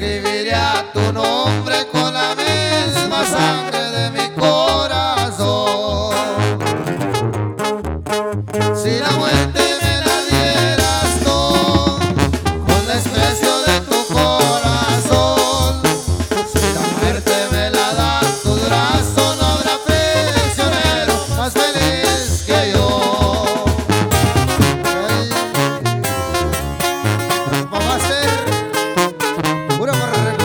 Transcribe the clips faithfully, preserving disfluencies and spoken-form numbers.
escribiría tu nombre con la misma sangre de mi corazón. Si la muerte me la dieras tú, con desprecio de tu corazón. Si la muerte me la da tu brazo, no habrá prisionero más feliz que yo. Vamos a hacer pura morra.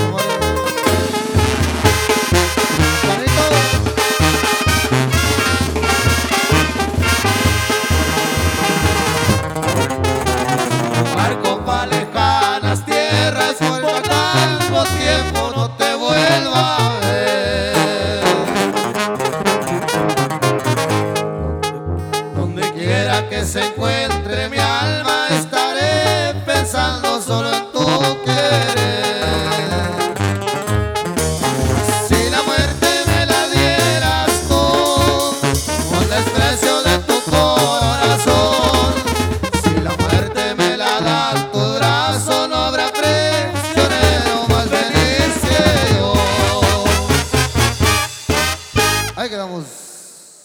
Barco pa' lejanas tierras, por tanto tiempo no te vuelva a ver. Donde quiera que se encuentre mi alma, estaré pensando solo en tu querer. Si la muerte me la dieras tú, con desprecio de tu corazón. Si la muerte me la da tu brazo, no habrá prisionero más feliz que yo. Ahí quedamos.